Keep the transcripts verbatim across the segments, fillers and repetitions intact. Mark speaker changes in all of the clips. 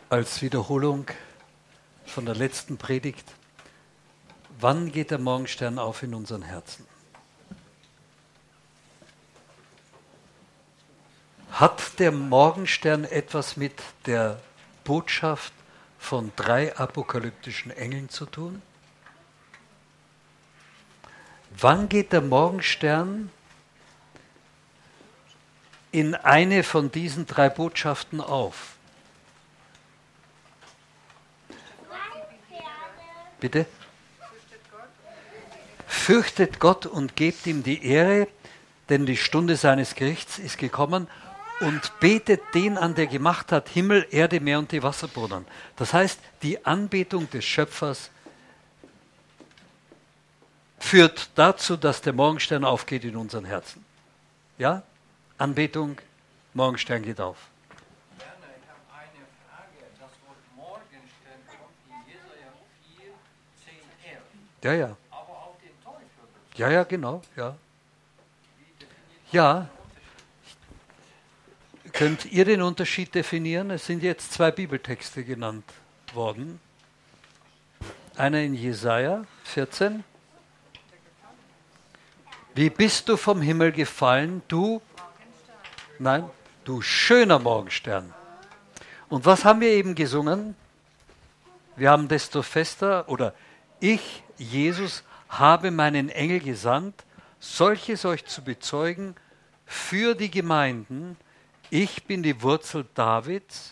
Speaker 1: Als Wiederholung von der letzten Predigt: Wann geht der Morgenstern auf in unseren Herzen? Hat der Morgenstern etwas mit der Botschaft von drei apokalyptischen Engeln zu tun? Wann geht der Morgenstern in eine von diesen drei Botschaften auf? Bitte? Fürchtet Gott und gebt ihm die Ehre, denn die Stunde seines Gerichts ist gekommen, und betet den an, der gemacht hat Himmel, Erde, Meer und die Wasserbrunnen. Das heißt, die Anbetung des Schöpfers führt dazu, dass der Morgenstern aufgeht in unseren Herzen. Ja? Anbetung, Morgenstern geht auf.
Speaker 2: Werner, ich habe eine Frage. Das Wort Morgenstern kommt in Jesaja vier, zehn elf.
Speaker 1: Ja, ja.
Speaker 2: Aber auch den Teufel.
Speaker 1: Ja, ja, genau. Ja. Ja. Könnt ihr den Unterschied definieren? Es sind jetzt zwei Bibeltexte genannt worden. Einer in Jesaja vierzehn. Wie bist du vom Himmel gefallen, du? Nein, du schöner Morgenstern. Und was haben wir eben gesungen? Wir haben desto fester, oder ich, Jesus, habe meinen Engel gesandt, solches euch zu bezeugen für die Gemeinden. Ich bin die Wurzel Davids.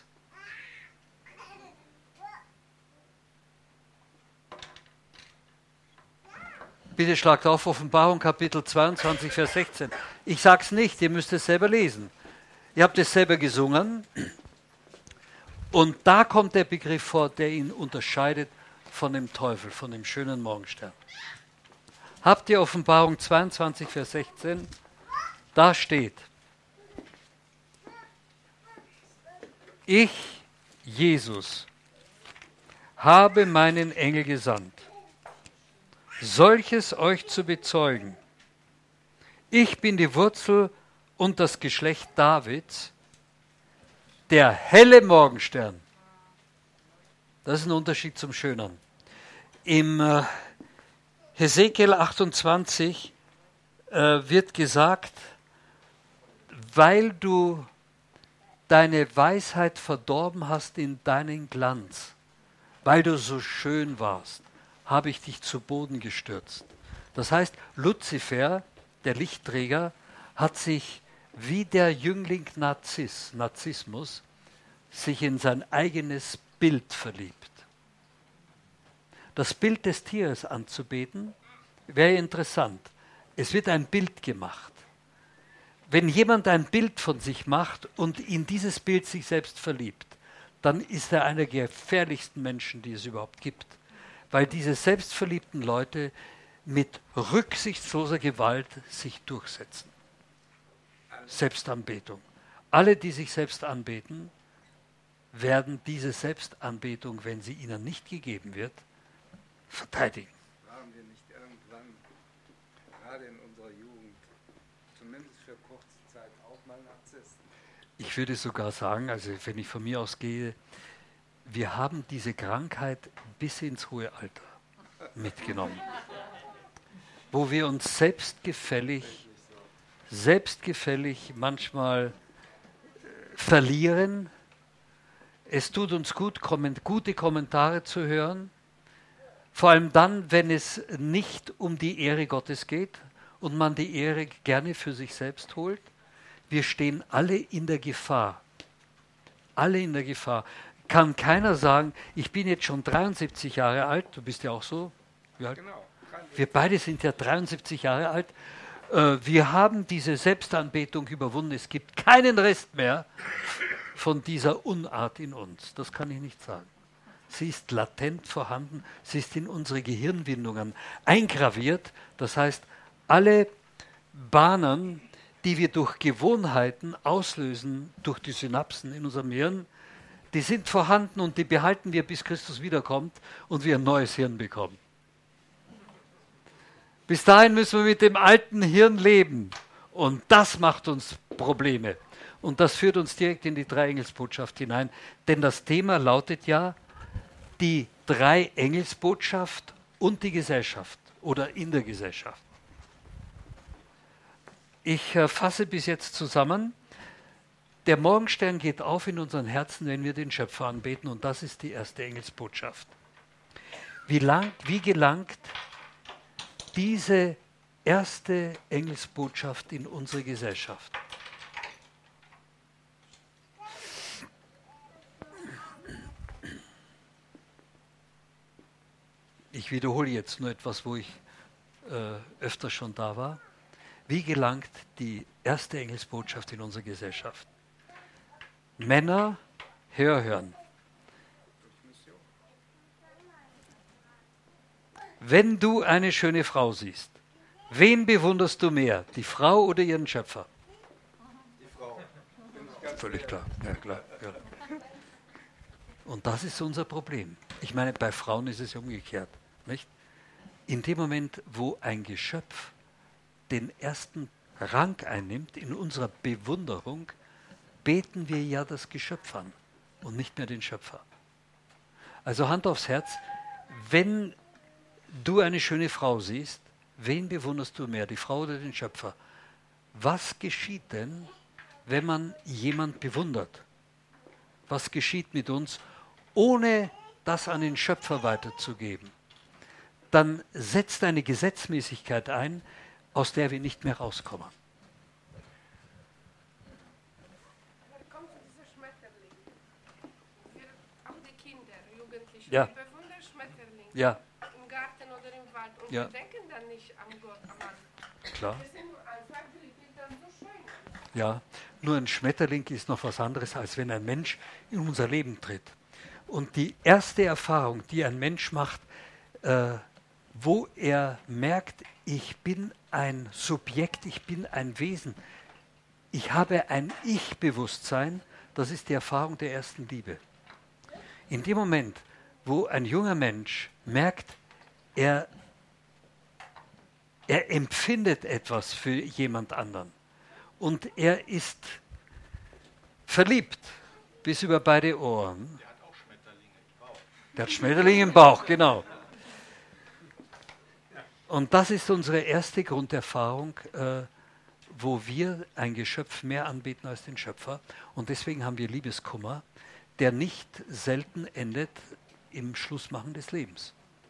Speaker 1: Bitte schlagt auf, Offenbarung Kapitel zweiundzwanzig, Vers sechzehn. Ich sage es nicht, ihr müsst es selber lesen. Ihr habt es selber gesungen. Und da kommt der Begriff vor, der ihn unterscheidet von dem Teufel, von dem schönen Morgenstern. Habt ihr Offenbarung zweiundzwanzig, Vers sechzehn? Da steht: Ich, Jesus, habe meinen Engel gesandt, solches euch zu bezeugen. Ich bin die Wurzel und das Geschlecht Davids, der helle Morgenstern. Das ist ein Unterschied zum Schönen. Im äh, Hesekiel achtundzwanzig äh, wird gesagt, weil du deine Weisheit verdorben hast in deinen Glanz, weil du so schön warst, habe ich dich zu Boden gestürzt. Das heißt, Luzifer, der Lichtträger, hat sich wie der Jüngling Narziss, Narzissmus, sich in sein eigenes Bild verliebt. Das Bild des Tieres anzubeten, wäre interessant. Es wird ein Bild gemacht. Wenn jemand ein Bild von sich macht und in dieses Bild sich selbst verliebt, dann ist er einer der gefährlichsten Menschen, die es überhaupt gibt. Weil diese selbstverliebten Leute mit rücksichtsloser Gewalt sich durchsetzen. Selbstanbetung. Alle, die sich selbst anbeten, werden diese Selbstanbetung, wenn sie ihnen nicht gegeben wird, verteidigen.
Speaker 3: Waren wir nicht irgendwann, gerade in unserer Jugend, zumindest für kurze Zeit auch mal Narzissten?
Speaker 1: Ich würde sogar sagen, also wenn ich von mir aus gehe, wir haben diese Krankheit bis ins hohe Alter mitgenommen, wo wir uns selbstgefällig, selbstgefällig manchmal äh, verlieren. Es tut uns gut, komment- gute Kommentare zu hören, vor allem dann, wenn es nicht um die Ehre Gottes geht und man die Ehre gerne für sich selbst holt. Wir stehen alle in der Gefahr. Alle in der Gefahr. Kann keiner sagen, ich bin jetzt schon dreiundsiebzig Jahre alt, du bist ja auch so. Wie alt?
Speaker 3: Genau.
Speaker 1: Wir beide sind ja dreiundsiebzig Jahre alt. Äh, wir haben diese Selbstanbetung überwunden. Es gibt keinen Rest mehr von dieser Unart in uns. Das kann ich nicht sagen. Sie ist latent vorhanden. Sie ist in unsere Gehirnwindungen eingraviert. Das heißt, alle Bahnen, die wir durch Gewohnheiten auslösen, durch die Synapsen in unserem Hirn, die sind vorhanden und die behalten wir, bis Christus wiederkommt und wir ein neues Hirn bekommen. Bis dahin müssen wir mit dem alten Hirn leben und das macht uns Probleme. Und das führt uns direkt in die Dreiengelsbotschaft hinein. Denn das Thema lautet ja die Dreiengelsbotschaft und die Gesellschaft oder in der Gesellschaft. Ich äh, fasse bis jetzt zusammen. Der Morgenstern geht auf in unseren Herzen, wenn wir den Schöpfer anbeten. Und das ist die erste Engelsbotschaft. Wie, lang, wie gelangt diese erste Engelsbotschaft in unsere Gesellschaft? Ich wiederhole jetzt nur etwas, wo ich äh, öfter schon da war. Wie gelangt die erste Engelsbotschaft in unsere Gesellschaft? Männer, hör, hören. Wenn du eine schöne Frau siehst, wen bewunderst du mehr, die Frau oder ihren Schöpfer?
Speaker 3: Die Frau. Bin ich ganz
Speaker 1: Völlig
Speaker 3: ehrlich.
Speaker 1: klar. Ja, klar, ja. Und das ist unser Problem. Ich meine, bei Frauen ist es umgekehrt. Nicht? In dem Moment, wo ein Geschöpf den ersten Rang einnimmt in unserer Bewunderung, beten wir ja das Geschöpf an und nicht mehr den Schöpfer. Also Hand aufs Herz, wenn du eine schöne Frau siehst, wen bewunderst du mehr, die Frau oder den Schöpfer? Was geschieht denn, wenn man jemand bewundert? Was geschieht mit uns, ohne das an den Schöpfer weiterzugeben? Dann setzt eine Gesetzmäßigkeit ein, aus der wir nicht mehr rauskommen.
Speaker 4: Da kommt dieser Schmetterling. Wir, auch die Kinder, Jugendlichen,
Speaker 1: Ja.
Speaker 4: die bewundern Schmetterling
Speaker 1: Ja,
Speaker 4: im Garten oder im Wald. Und
Speaker 1: Ja.
Speaker 4: wir denken dann nicht an Gott, am Mann.
Speaker 1: klar.
Speaker 4: Wir sind nur einfach, die Bilder so schön.
Speaker 1: Ja, nur ein Schmetterling ist noch was anderes, als wenn ein Mensch in unser Leben tritt. Und die erste Erfahrung, die ein Mensch macht, äh, wo er merkt, ich bin ein Subjekt, ich bin ein Wesen, ich habe ein Ich-Bewusstsein, das ist die Erfahrung der ersten Liebe. In dem Moment, wo ein junger Mensch merkt, er, er empfindet etwas für jemand anderen und er ist verliebt bis über beide Ohren.
Speaker 2: Der hat auch Schmetterlinge im Bauch.
Speaker 1: Der hat Schmetterlinge im Bauch, genau. Und das ist unsere erste Grunderfahrung, äh, wo wir ein Geschöpf mehr anbeten als den Schöpfer. Und deswegen haben wir Liebeskummer, der nicht selten endet im Schlussmachen des Lebens.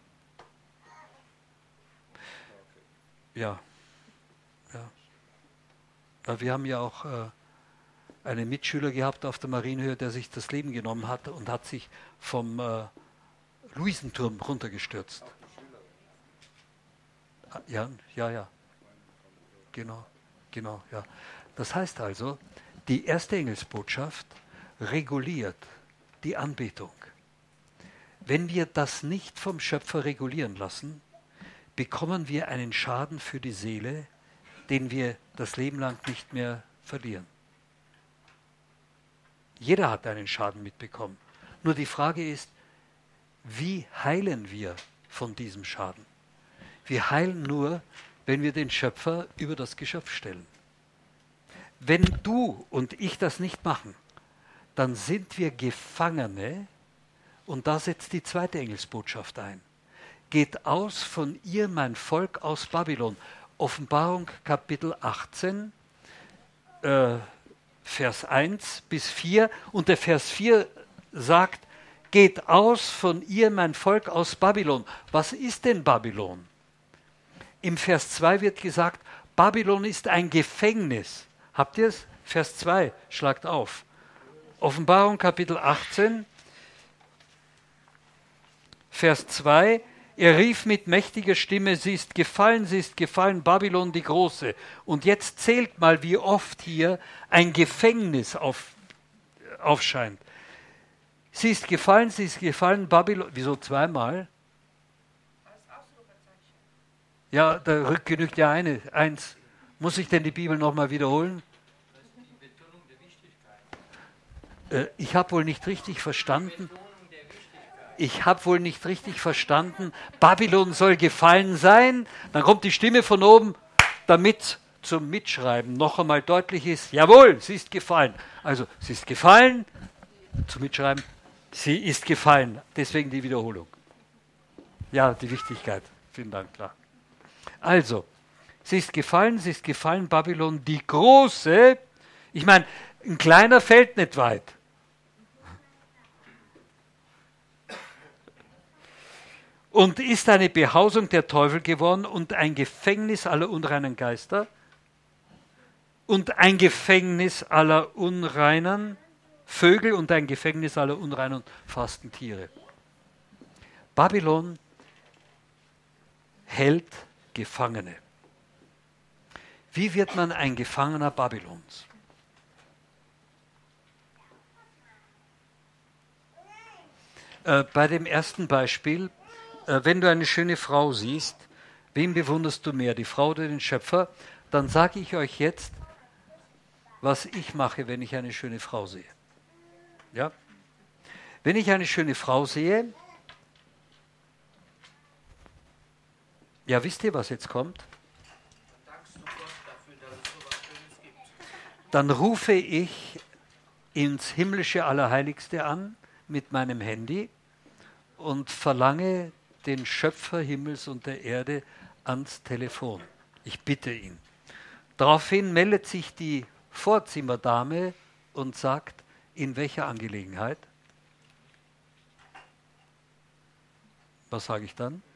Speaker 1: Ja, ja. Ja, wir haben ja auch äh, einen Mitschüler gehabt auf der Marienhöhe, der sich das Leben genommen hat und hat sich vom äh, Luisenturm runtergestürzt. Ah, Ja, ja, ja. Genau, genau, ja. Das heißt also, die erste Engelsbotschaft reguliert die Anbetung. Wenn wir das nicht vom Schöpfer regulieren lassen, bekommen wir einen Schaden für die Seele, den wir das Leben lang nicht mehr verlieren. Jeder hat einen Schaden mitbekommen. Nur die Frage ist, wie heilen wir von diesem Schaden? Wir heilen nur, wenn wir den Schöpfer über das Geschöpf stellen. Wenn du und ich das nicht machen, dann sind wir Gefangene, und da setzt die zweite Engelsbotschaft ein. Geht aus von ihr, mein Volk, aus Babylon. Offenbarung Kapitel achtzehn, äh, Vers eins bis vier. Und der Vers vier sagt, geht aus von ihr, mein Volk, aus Babylon. Was ist denn Babylon? Im Vers zwei wird gesagt, Babylon ist ein Gefängnis. Habt ihr es? Vers zwei, schlagt auf. Offenbarung Kapitel achtzehn, Vers zwei, er rief mit mächtiger Stimme, sie ist gefallen, sie ist gefallen, Babylon die Große. Und jetzt zählt mal, wie oft hier ein Gefängnis auf, aufscheint. Sie ist gefallen, sie ist gefallen, Babylon, wieso zweimal?
Speaker 4: Als Ausrufezeichen.
Speaker 1: Ja, da rück- genügt ja eine, eins. Muss ich denn die Bibel nochmal wiederholen?
Speaker 2: Das ist die Betonung der Wichtigkeit.
Speaker 1: Äh, ich habe wohl nicht richtig verstanden.
Speaker 2: Betonung der Wichtigkeit.
Speaker 1: Ich habe wohl nicht richtig verstanden. Babylon soll gefallen sein. Dann kommt die Stimme von oben, damit zum Mitschreiben noch einmal deutlich ist, jawohl, sie ist gefallen. Also, sie ist gefallen, zum Mitschreiben, sie ist gefallen. Deswegen die Wiederholung. Ja, die Wichtigkeit. Vielen Dank, klar. Also, sie ist gefallen, sie ist gefallen, Babylon, die große. Ich meine, ein kleiner fällt nicht weit. Und ist eine Behausung der Teufel geworden und ein Gefängnis aller unreinen Geister und ein Gefängnis aller unreinen Vögel und ein Gefängnis aller unreinen und fasten Tiere. Babylon hält Gefangene. Wie wird man ein Gefangener Babylons? Äh, bei dem ersten Beispiel, äh, wenn du eine schöne Frau siehst, wen bewunderst du mehr, die Frau oder den Schöpfer? Dann sage ich euch jetzt, was ich mache, wenn ich eine schöne Frau sehe. Ja? Wenn ich eine schöne Frau sehe, ja, wisst ihr, was jetzt kommt?
Speaker 2: Dankst du Gott dafür, dass es so was Schönes gibt.
Speaker 1: Dann rufe ich ins himmlische Allerheiligste an mit meinem Handy und verlange den Schöpfer Himmels und der Erde ans Telefon. Ich bitte ihn. Daraufhin meldet sich die Vorzimmerdame und sagt, in welcher Angelegenheit? Was sage ich dann?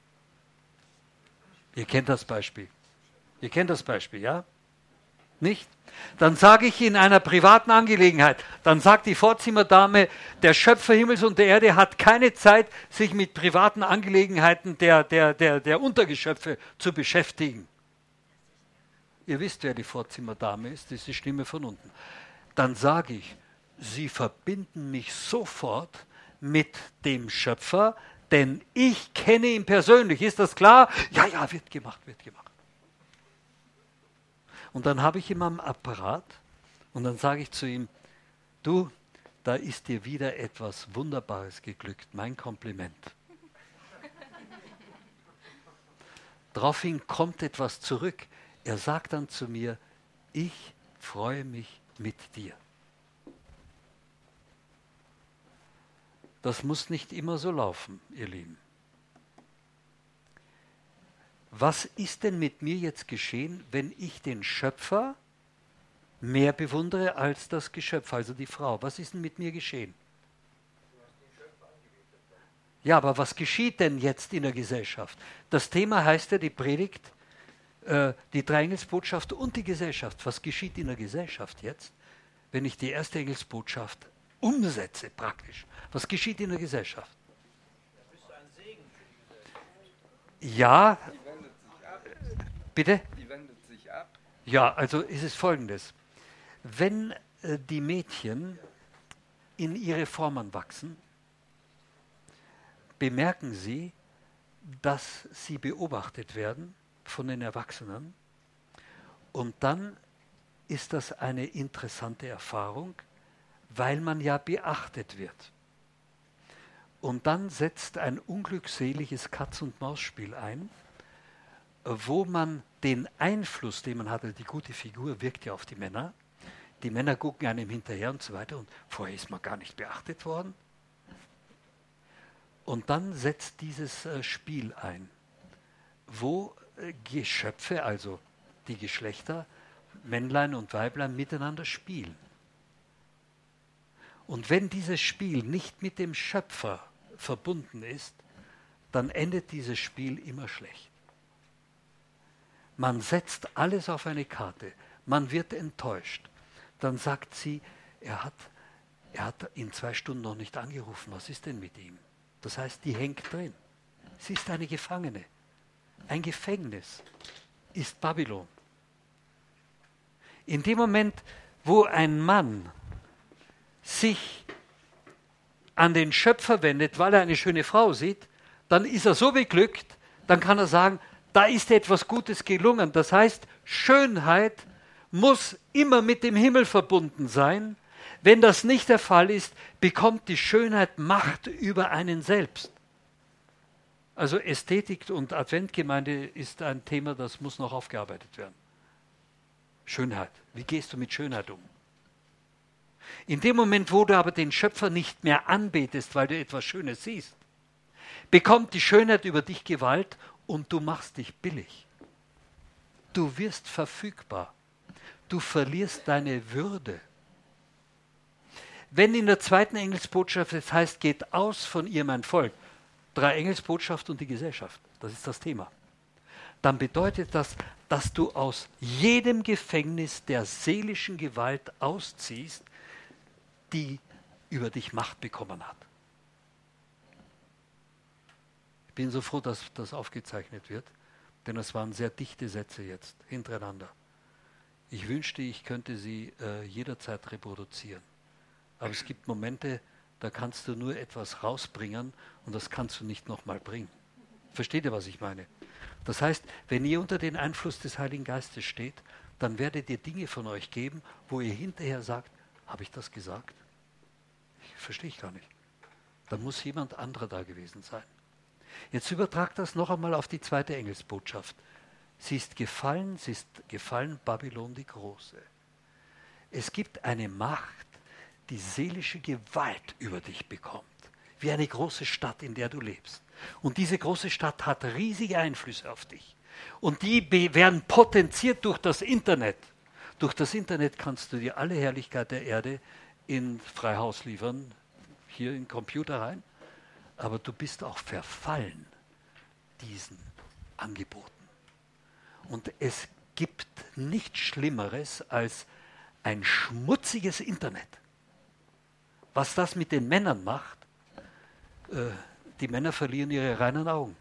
Speaker 1: Ihr kennt das Beispiel. Ihr kennt das Beispiel, ja? Nicht? Dann sage ich in einer privaten Angelegenheit, dann sagt die Vorzimmerdame, der Schöpfer Himmels und der Erde hat keine Zeit, sich mit privaten Angelegenheiten der, der, der, der Untergeschöpfe zu beschäftigen. Ihr wisst, wer die Vorzimmerdame ist, das ist die Stimme von unten. Dann sage ich, Sie verbinden mich sofort mit dem Schöpfer, denn ich kenne ihn persönlich. Ist das klar? Ja, ja, wird gemacht, wird gemacht. Und dann habe ich ihn am Apparat und dann sage ich zu ihm, du, da ist dir wieder etwas Wunderbares geglückt, mein Kompliment. Daraufhin kommt etwas zurück. Er sagt dann zu mir, ich freue mich mit dir. Das muss nicht immer so laufen, ihr Lieben. Was ist denn mit mir jetzt geschehen, wenn ich den Schöpfer mehr bewundere als das Geschöpf, also die Frau? Was ist denn mit mir geschehen? Ja, aber was geschieht denn jetzt in der Gesellschaft? Das Thema heißt ja, die Predigt, äh, die Dreieingelsbotschaft und die Gesellschaft. Was geschieht in der Gesellschaft jetzt, wenn ich die erste Engelsbotschaft umsetze praktisch? Was geschieht in der Gesellschaft? Ja,
Speaker 3: Die wendet sich ab.
Speaker 1: bitte?
Speaker 3: Die wendet sich ab.
Speaker 1: Ja, also ist es Folgendes. Wenn äh, die Mädchen in ihre Formen wachsen, bemerken sie, dass sie beobachtet werden von den Erwachsenen und dann ist das eine interessante Erfahrung, weil man ja beachtet wird. Und dann setzt ein unglückseliges Katz-und-Maus-Spiel ein, wo man den Einfluss, den man hatte, die gute Figur wirkt ja auf die Männer, die Männer gucken einem hinterher und so weiter und vorher ist man gar nicht beachtet worden. Und dann setzt dieses äh, Spiel ein, wo äh, Geschöpfe, also die Geschlechter, Männlein und Weiblein miteinander spielen. Und wenn dieses Spiel nicht mit dem Schöpfer verbunden ist, dann endet dieses Spiel immer schlecht. Man setzt alles auf eine Karte, man wird enttäuscht. Dann sagt sie, er hat, er hat in zwei Stunden noch nicht angerufen, was ist denn mit ihm? Das heißt, die hängt drin. Sie ist eine Gefangene. Ein Gefängnis ist Babylon. In dem Moment, wo ein Mann sich an den Schöpfer wendet, weil er eine schöne Frau sieht, dann ist er so beglückt, dann kann er sagen, da ist etwas Gutes gelungen. Das heißt, Schönheit muss immer mit dem Himmel verbunden sein. Wenn das nicht der Fall ist, bekommt die Schönheit Macht über einen selbst. Also Ästhetik und Adventgemeinde ist ein Thema, das muss noch aufgearbeitet werden. Schönheit. Wie gehst du mit Schönheit um? In dem Moment, wo du aber den Schöpfer nicht mehr anbetest, weil du etwas Schönes siehst, bekommt die Schönheit über dich Gewalt und du machst dich billig. Du wirst verfügbar. Du verlierst deine Würde. Wenn in der zweiten Engelsbotschaft es heißt, geht aus von ihr mein Volk, drei Engelsbotschaft und die Gesellschaft, das ist das Thema, dann bedeutet das, dass du aus jedem Gefängnis der seelischen Gewalt ausziehst, die über dich Macht bekommen hat. Ich bin so froh, dass das aufgezeichnet wird, denn es waren sehr dichte Sätze jetzt hintereinander. Ich wünschte, ich könnte sie äh, jederzeit reproduzieren. Aber es gibt Momente, da kannst du nur etwas rausbringen und das kannst du nicht nochmal bringen. Versteht ihr, was ich meine? Das heißt, wenn ihr unter den Einfluss des Heiligen Geistes steht, dann werdet ihr Dinge von euch geben, wo ihr hinterher sagt, habe ich das gesagt? Ich verstehe ich gar nicht. Da muss jemand anderer da gewesen sein. Jetzt übertragt das noch einmal auf die zweite Engelsbotschaft. Sie ist gefallen, sie ist gefallen, Babylon die Große. Es gibt eine Macht, die seelische Gewalt über dich bekommt. Wie eine große Stadt, in der du lebst. Und diese große Stadt hat riesige Einflüsse auf dich. Und die werden potenziert durch das Internet. Durch das Internet kannst du dir alle Herrlichkeit der Erde in Freihaus liefern, hier in den Computer rein. Aber du bist auch verfallen diesen Angeboten. Und es gibt nichts Schlimmeres als ein schmutziges Internet. Was das mit den Männern macht, äh, die Männer verlieren ihre reinen Augen.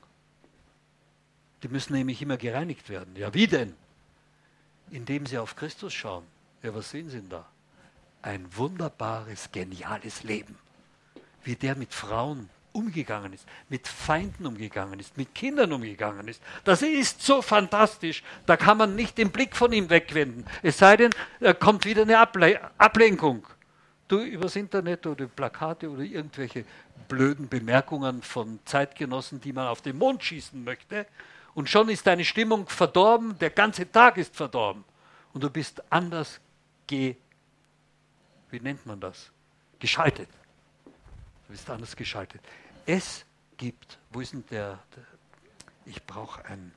Speaker 1: Die müssen nämlich immer gereinigt werden. Ja, wie denn? Indem sie auf Christus schauen. Ja, was sehen sie denn da? Ein wunderbares, geniales Leben. Wie der mit Frauen umgegangen ist, mit Feinden umgegangen ist, mit Kindern umgegangen ist. Das ist so fantastisch, da kann man nicht den Blick von ihm wegwenden. Es sei denn, da kommt wieder eine Able- Ablenkung. Du übers Internet oder Plakate oder irgendwelche blöden Bemerkungen von Zeitgenossen, die man auf den Mond schießen möchte, und schon ist deine Stimmung verdorben, der ganze Tag ist verdorben. Und du bist anders ge... Wie nennt man das? Geschaltet. Du bist anders geschaltet. Es gibt, wo ist denn der, der ich brauche ein,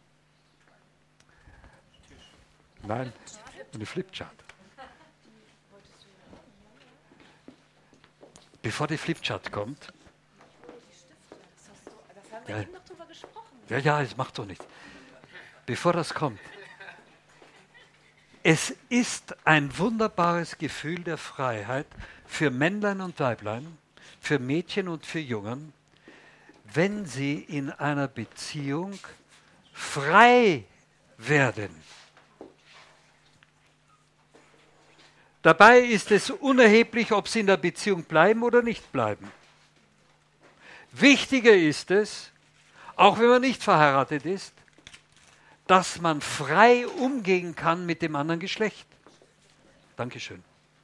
Speaker 1: nein, eine Flipchart. Bevor die Flipchart kommt,
Speaker 5: Das haben wir
Speaker 1: ja,
Speaker 5: eben noch drüber gesprochen.
Speaker 1: ja, ja, es macht doch nichts. Bevor das kommt, es ist ein wunderbares Gefühl der Freiheit für Männlein und Weiblein, für Mädchen und für Jungen, wenn sie in einer Beziehung frei werden. Dabei ist es unerheblich, ob sie in der Beziehung bleiben oder nicht bleiben. Wichtiger ist es, auch wenn man nicht verheiratet ist, dass man frei umgehen kann mit dem anderen Geschlecht. Dankeschön.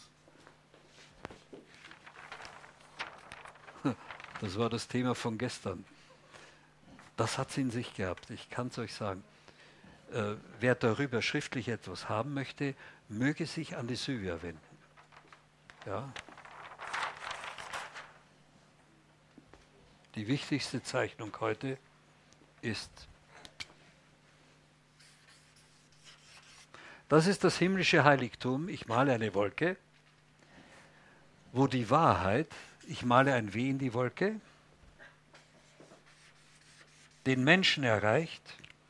Speaker 1: Das war das Thema von gestern. Das hat es in sich gehabt, ich kann es euch sagen. Äh, wer darüber schriftlich etwas haben möchte, möge sich an die Sylvia wenden. Ja. Die wichtigste Zeichnung heute ist, das ist das himmlische Heiligtum. Ich male eine Wolke, wo die Wahrheit, ich male ein W in die Wolke, den Menschen erreicht.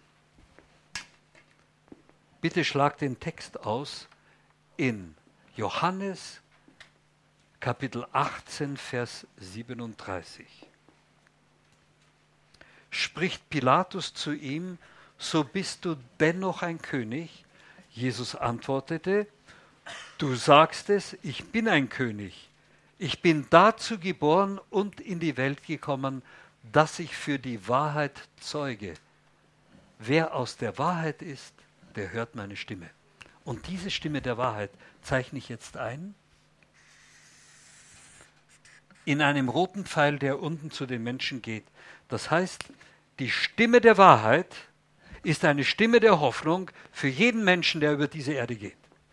Speaker 1: Bitte schlag den Text aus in Johannes Kapitel achtzehn, Vers siebenunddreißig. Spricht Pilatus zu ihm, so bist du dennoch ein König? Jesus antwortete, du sagst es, ich bin ein König. Ich bin dazu geboren und in die Welt gekommen, dass ich für die Wahrheit zeuge. Wer aus der Wahrheit ist, der hört meine Stimme. Und diese Stimme der Wahrheit zeichne ich jetzt ein in einem roten Pfeil, der unten zu den Menschen geht. Das heißt, die Stimme der Wahrheit ist eine Stimme der Hoffnung für jeden Menschen, der über diese Erde geht.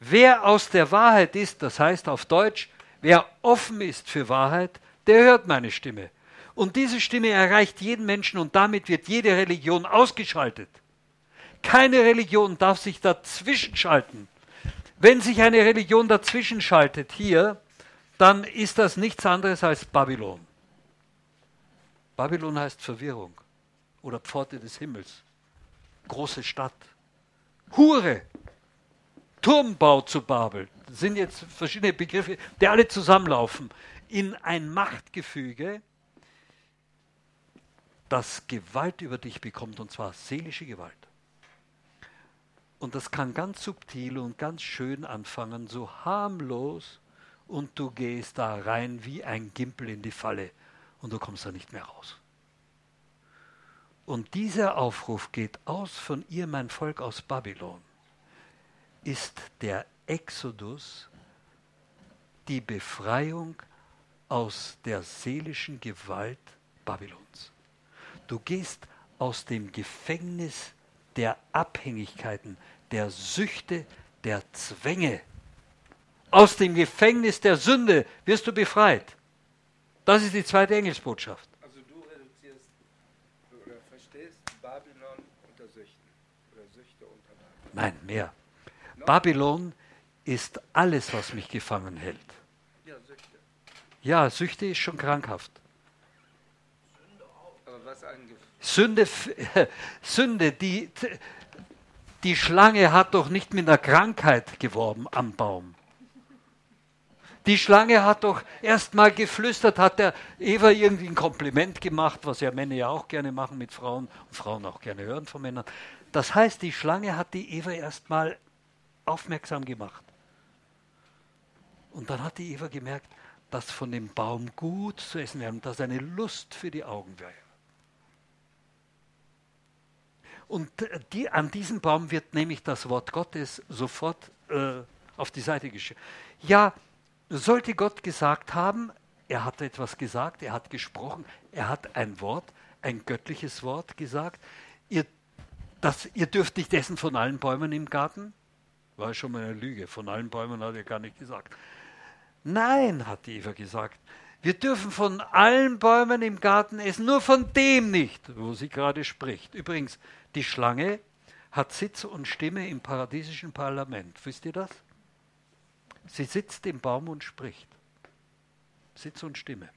Speaker 1: Wer aus der Wahrheit ist, das heißt auf Deutsch, wer offen ist für Wahrheit, der hört meine Stimme. Und diese Stimme erreicht jeden Menschen und damit wird jede Religion ausgeschaltet. Keine Religion darf sich dazwischen schalten. Wenn sich eine Religion dazwischen schaltet hier, dann ist das nichts anderes als Babylon. Babylon heißt Verwirrung oder Pforte des Himmels, große Stadt, Hure, Turmbau zu Babel. Das sind jetzt verschiedene Begriffe, die alle zusammenlaufen in ein Machtgefüge, das Gewalt über dich bekommt, und zwar seelische Gewalt. Und das kann ganz subtil und ganz schön anfangen, so harmlos, und du gehst da rein wie ein Gimpel in die Falle und du kommst da nicht mehr raus. Und dieser Aufruf geht aus von ihr, mein Volk aus Babylon, ist der Exodus, die Befreiung aus der seelischen Gewalt Babylons. Du gehst aus dem Gefängnis der Abhängigkeiten, der Süchte, der Zwänge. Aus dem Gefängnis der Sünde wirst du befreit. Das ist die zweite Engelsbotschaft.
Speaker 3: Also du reduzierst oder verstehst Babylon unter Süchten oder Süchte unter Babylon.
Speaker 1: Nein, mehr. Babylon ist alles, was mich gefangen hält.
Speaker 3: Ja, Süchte.
Speaker 1: Ja, Süchte ist schon krankhaft.
Speaker 3: Aber was ein Gefühl.
Speaker 1: Sünde, Sünde die, die Schlange hat doch nicht mit einer Krankheit geworben am Baum. Die Schlange hat doch erst mal geflüstert, hat der Eva irgendwie ein Kompliment gemacht, was ja Männer ja auch gerne machen mit Frauen und Frauen auch gerne hören von Männern. Das heißt, die Schlange hat die Eva erst mal aufmerksam gemacht. Und dann hat die Eva gemerkt, dass von dem Baum gut zu essen wäre und dass eine Lust für die Augen wäre. Und die, an diesem Baum wird nämlich das Wort Gottes sofort äh, auf die Seite geschrieben. Ja, sollte Gott gesagt haben, er hat etwas gesagt, er hat gesprochen, er hat ein Wort, ein göttliches Wort gesagt, ihr, das, ihr dürft nicht essen von allen Bäumen im Garten? War schon mal eine Lüge, von allen Bäumen hat er gar nicht gesagt. Nein, hat die Eva gesagt, wir dürfen von allen Bäumen im Garten essen, nur von dem nicht, wo sie gerade spricht. Übrigens, die Schlange hat Sitz und Stimme im paradiesischen Parlament. Wisst ihr das? Sie sitzt im Baum und spricht. Sitz und Stimme.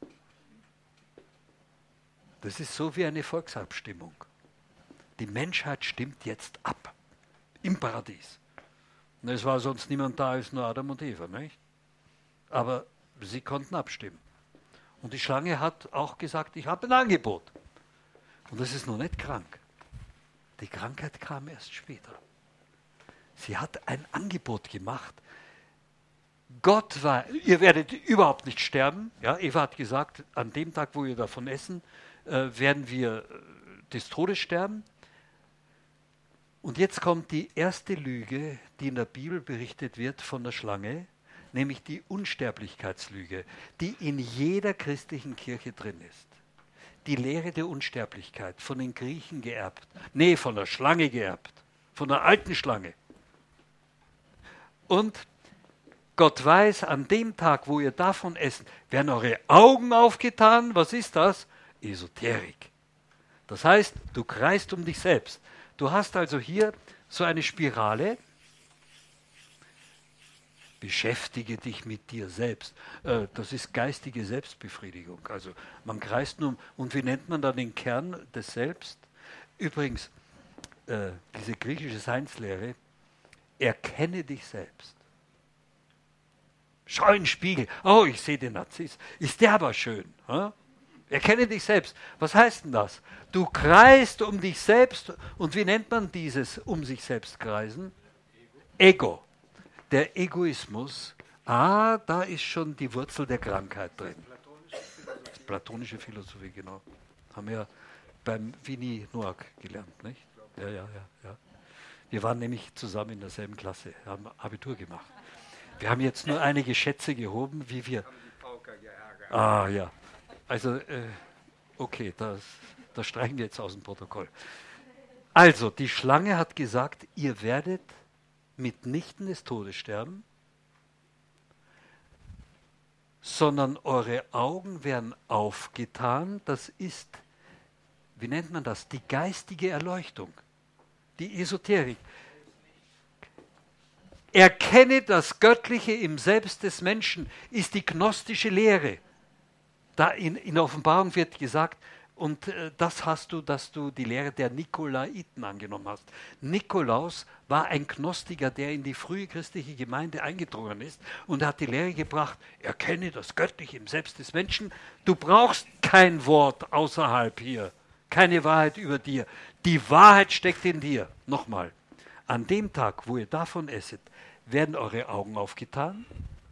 Speaker 1: Das ist so wie eine Volksabstimmung. Die Menschheit stimmt jetzt ab. Im Paradies. Und es war sonst niemand da als nur Adam und Eva, nicht? Aber sie konnten abstimmen. Und die Schlange hat auch gesagt, ich habe ein Angebot. Und das ist noch nicht krank. Die Krankheit kam erst später. Sie hat ein Angebot gemacht. Gott war, ihr werdet überhaupt nicht sterben. Ja, Eva hat gesagt, an dem Tag, wo wir davon essen, äh, werden wir äh, des Todes sterben. Und jetzt kommt die erste Lüge, die in der Bibel berichtet wird von der Schlange, nämlich die Unsterblichkeitslüge, die in jeder christlichen Kirche drin ist. Die Lehre der Unsterblichkeit, von den Griechen geerbt. Nee, von der Schlange geerbt. Von der alten Schlange. Und Gott weiß, an dem Tag, wo ihr davon essen, werden eure Augen aufgetan. Was ist das? Esoterik. Das heißt, du kreist um dich selbst. Du hast also hier so eine Spirale. Beschäftige dich mit dir selbst. Äh, das ist geistige Selbstbefriedigung. Also man kreist nur, und wie nennt man dann den Kern des Selbst? Übrigens, äh, diese griechische Seinslehre, erkenne dich selbst. Schau in den Spiegel. Oh, ich sehe den Narziss. Ist der aber schön. Hm? Erkenne dich selbst. Was heißt denn das? Du kreist um dich selbst. Und wie nennt man dieses um sich selbst kreisen? Ego. Der Egoismus, ah, da ist schon die Wurzel der Krankheit drin. Platonische Philosophie, genau. Haben wir beim Winnie Noack gelernt, nicht? Ja, ja, ja, ja. Wir waren nämlich zusammen in derselben Klasse, haben Abitur gemacht. Wir haben jetzt nur einige Schätze gehoben, wie wir... Ah, ja. Also, äh, okay, das, das streichen wir jetzt aus dem Protokoll. Also, die Schlange hat gesagt, ihr werdet mitnichten des Todes sterben, sondern eure Augen werden aufgetan. Das ist, wie nennt man das, die geistige Erleuchtung, die Esoterik. Erkenne das Göttliche im Selbst des Menschen, ist die gnostische Lehre. Da in, in der Offenbarung wird gesagt, und äh, das hast du, dass du die Lehre der Nikolaiten angenommen hast. Nikolaus war ein Gnostiker, der in die frühe christliche Gemeinde eingedrungen ist und hat die Lehre gebracht, erkenne das Göttliche im Selbst des Menschen. Du brauchst kein Wort außerhalb hier, keine Wahrheit über dir. Die Wahrheit steckt in dir. Nochmal, an dem Tag, wo ihr davon esset, werden eure Augen aufgetan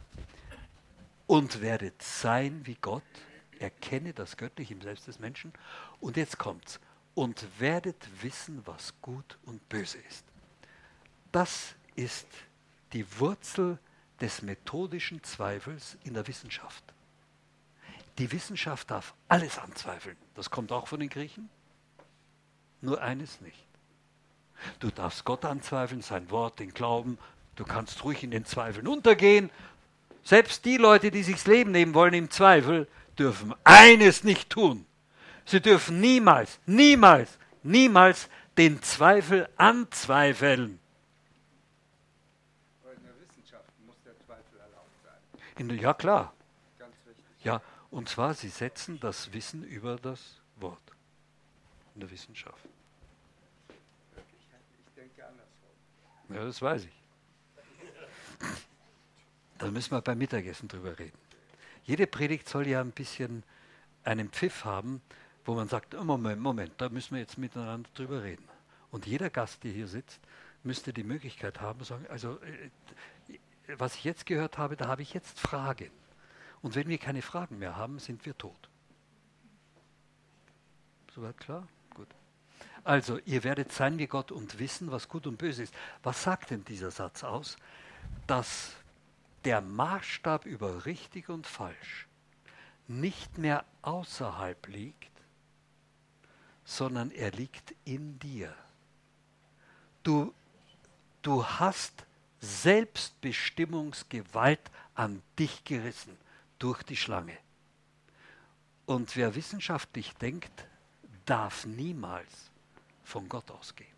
Speaker 1: und werdet sein wie Gott. Erkenne das Göttliche im Selbst des Menschen. Und jetzt kommt's. Und werdet wissen, was gut und böse ist. Das ist die Wurzel des methodischen Zweifels in der Wissenschaft. Die Wissenschaft darf alles anzweifeln. Das kommt auch von den Griechen. Nur eines nicht. Du darfst Gott anzweifeln, sein Wort, den Glauben. Du kannst ruhig in den Zweifeln untergehen. Selbst die Leute, die sich das Leben nehmen wollen im Zweifel, dürfen eines nicht tun. Sie dürfen niemals, niemals, niemals den Zweifel anzweifeln.
Speaker 3: Aber in der Wissenschaft muss der Zweifel erlaubt sein.
Speaker 1: In der, ja, klar.
Speaker 3: Ganz wichtig.
Speaker 1: Ja, und zwar, sie setzen das Wissen über das Wort. In der Wissenschaft.
Speaker 3: Wirklich, ich denke andersrum.
Speaker 1: Ja, das weiß ich. Da müssen wir beim Mittagessen drüber reden. Jede Predigt soll ja ein bisschen einen Pfiff haben, wo man sagt, oh Moment, Moment, da müssen wir jetzt miteinander drüber reden. Und jeder Gast, der hier sitzt, müsste die Möglichkeit haben, sagen, also äh, was ich jetzt gehört habe, da habe ich jetzt Fragen. Und wenn wir keine Fragen mehr haben, sind wir tot. Soweit klar? Gut. Also, ihr werdet sein wie Gott und wissen, was gut und böse ist. Was sagt denn dieser Satz aus? Dass der Maßstab über richtig und falsch nicht mehr außerhalb liegt, sondern er liegt in dir. Du, du hast Selbstbestimmungsgewalt an dich gerissen durch die Schlange. Und wer wissenschaftlich denkt, darf niemals von Gott ausgehen.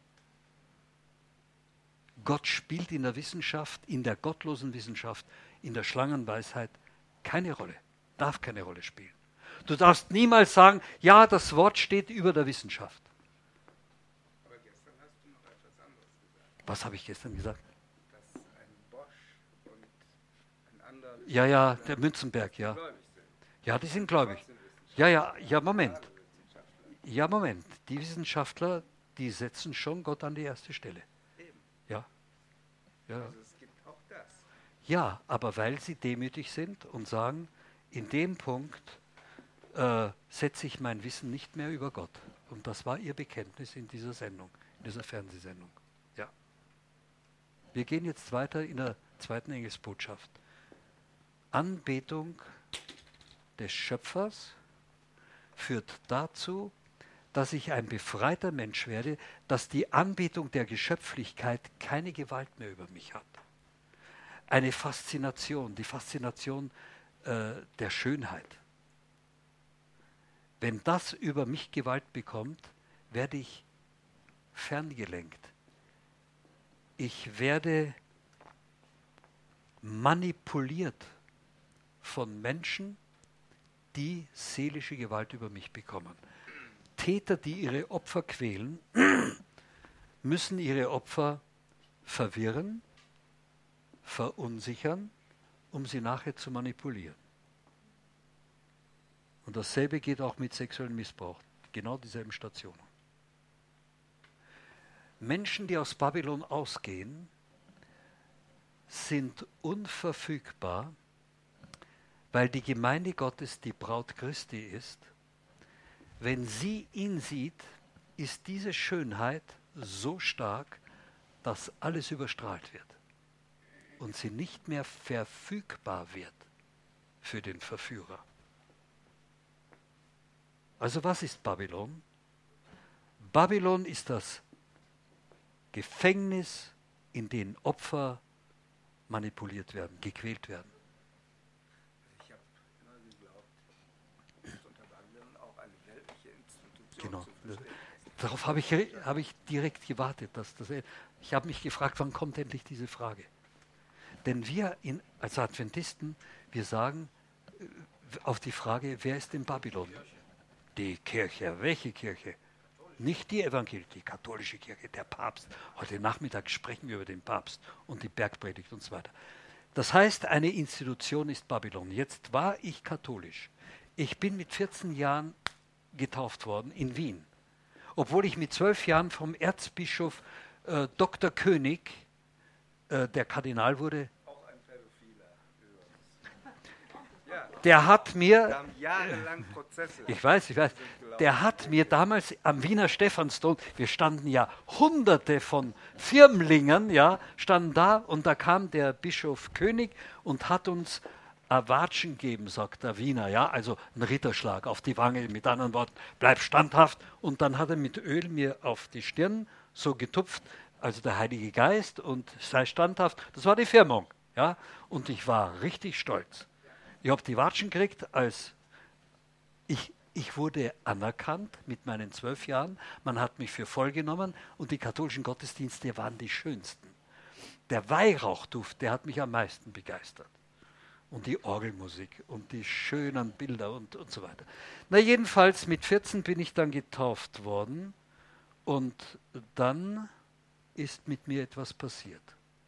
Speaker 1: Gott spielt in der Wissenschaft, in der gottlosen Wissenschaft, in der Schlangenweisheit keine Rolle, darf keine Rolle spielen. Du darfst niemals sagen, ja, das Wort steht über der Wissenschaft.
Speaker 3: Aber gestern hast du noch etwas anderes gesagt.
Speaker 1: Was habe ich gestern gesagt?
Speaker 3: Dass ein Bosch und ein anderer
Speaker 1: Ja, ja, der Münzenberg, ja.
Speaker 3: gläubig sind.
Speaker 1: Ja, die sind gläubig. Ja, ja, ja, Moment. Ja, Moment. Die Wissenschaftler, die setzen schon Gott an die erste Stelle.
Speaker 3: Eben.
Speaker 1: Ja. Ja.
Speaker 3: Also es gibt auch das.
Speaker 1: Ja, aber weil sie demütig sind und sagen, in dem Punkt äh, setze ich mein Wissen nicht mehr über Gott. Und das war ihr Bekenntnis in dieser Sendung, in dieser Fernsehsendung. Ja. Wir gehen jetzt weiter in der zweiten Engelsbotschaft. Anbetung des Schöpfers führt dazu, dass ich ein befreiter Mensch werde, dass die Anbetung der Geschöpflichkeit keine Gewalt mehr über mich hat. Eine Faszination, die Faszination äh, der Schönheit. Wenn das über mich Gewalt bekommt, werde ich ferngelenkt. Ich werde manipuliert von Menschen, die seelische Gewalt über mich bekommen. Täter, die ihre Opfer quälen, müssen ihre Opfer verwirren, verunsichern, um sie nachher zu manipulieren. Und dasselbe geht auch mit sexuellem Missbrauch. Genau dieselben Stationen. Menschen, die aus Babylon ausgehen, sind unverfügbar, weil die Gemeinde Gottes die Braut Christi ist. Wenn sie ihn sieht, ist diese Schönheit so stark, dass alles überstrahlt wird und sie nicht mehr verfügbar wird für den Verführer. Also was ist Babylon? Babylon ist das Gefängnis in denen Opfer manipuliert werden, gequält werden.
Speaker 3: Ich habe immer geglaubt, dass unter Babylon auch eine weltliche Institution
Speaker 1: Genau.
Speaker 3: zu verstehen ist.
Speaker 1: Darauf habe ich, habe ich direkt gewartet. Dass das, ich habe mich gefragt, wann kommt endlich diese Frage? Denn wir in, als Adventisten, wir sagen äh, auf die Frage, wer ist in Babylon? Die Kirche. Welche Kirche? Nicht die evangelische, die katholische Kirche, der Papst. Heute Nachmittag sprechen wir über den Papst und die Bergpredigt und so weiter. Das heißt, eine Institution ist Babylon. Jetzt war ich katholisch. Ich bin mit vierzehn Jahren getauft worden in Wien. Obwohl ich mit zwölf Jahren vom Erzbischof äh, Doktor König, äh, der Kardinal wurde,
Speaker 3: Auch ein Pädophiler übrigens. Ja,
Speaker 1: der hat
Speaker 3: wir
Speaker 1: mir,
Speaker 3: haben jahrelang Prozesse.
Speaker 1: ich weiß, ich weiß, der hat mir damals am Wiener Stephansdom, wir standen ja hunderte von Firmlingen, ja, standen da und da kam der Bischof König und hat uns ein Watschen geben, sagt der Wiener, ja, also ein Ritterschlag auf die Wange, mit anderen Worten, bleib standhaft. Und dann hat er mit Öl mir auf die Stirn so getupft, also der Heilige Geist und sei standhaft. Das war die Firmung, ja, und ich war richtig stolz. Ich habe die Watschen gekriegt, als ich, ich wurde anerkannt mit meinen zwölf Jahren. Man hat mich für voll genommen und die katholischen Gottesdienste waren die schönsten. Der Weihrauchduft, der hat mich am meisten begeistert. Und die Orgelmusik und die schönen Bilder und, und so weiter. Na jedenfalls, mit vierzehn bin ich dann getauft worden und dann ist mit mir etwas passiert.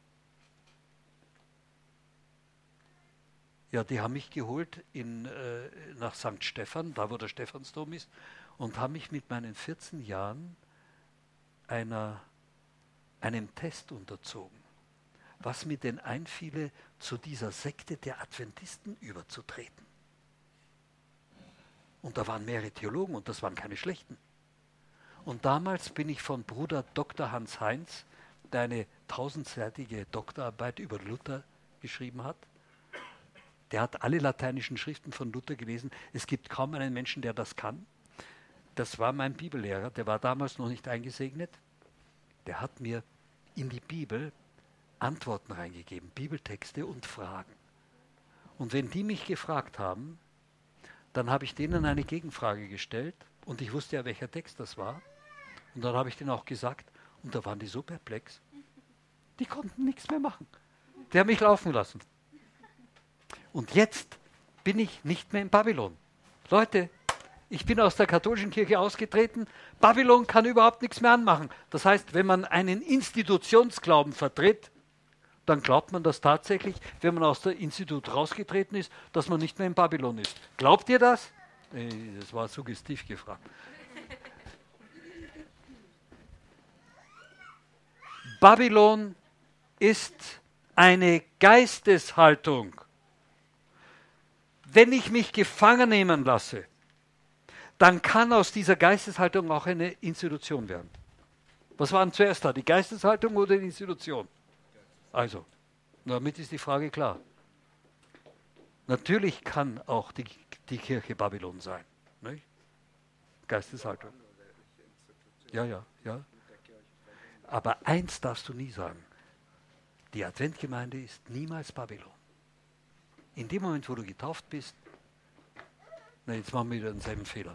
Speaker 1: Ja, die haben mich geholt in, äh, nach Sankt Stephan, da wo der Stephansdom ist, und haben mich mit meinen vierzehn Jahren einer, einem Test unterzogen, was mir denn einfiele, zu dieser Sekte der Adventisten überzutreten. Und da waren mehrere Theologen und das waren keine schlechten. Und damals bin ich von Bruder Doktor Hans Heinz, der eine tausendseitige Doktorarbeit über Luther geschrieben hat. Der hat alle lateinischen Schriften von Luther gelesen. Es gibt kaum einen Menschen, der das kann. Das war mein Bibellehrer, der war damals noch nicht eingesegnet. Der hat mir in die Bibel Antworten reingegeben, Bibeltexte und Fragen. Und wenn die mich gefragt haben, dann habe ich denen eine Gegenfrage gestellt und ich wusste ja, welcher Text das war. Und dann habe ich denen auch gesagt, und da waren die so perplex, die konnten nichts mehr machen. Die haben mich laufen lassen. Und jetzt bin ich nicht mehr in Babylon. Leute, ich bin aus der katholischen Kirche ausgetreten. Babylon kann überhaupt nichts mehr anmachen. Das heißt, wenn man einen Institutionsglauben vertritt, dann glaubt man das tatsächlich, wenn man aus der Institut rausgetreten ist, dass man nicht mehr in Babylon ist. Glaubt ihr das? Das war suggestiv gefragt. Babylon ist eine Geisteshaltung. Wenn ich mich gefangen nehmen lasse, dann kann aus dieser Geisteshaltung auch eine Institution werden. Was war denn zuerst da, die Geisteshaltung oder die Institution? Also, damit ist die Frage klar. Natürlich kann auch die, die Kirche Babylon sein. Nicht? Geisteshaltung. Ja, ja, ja. Aber eins darfst du nie sagen. Die Adventgemeinde ist niemals Babylon. In dem Moment, wo du getauft bist, na, jetzt machen wir wieder denselben Fehler.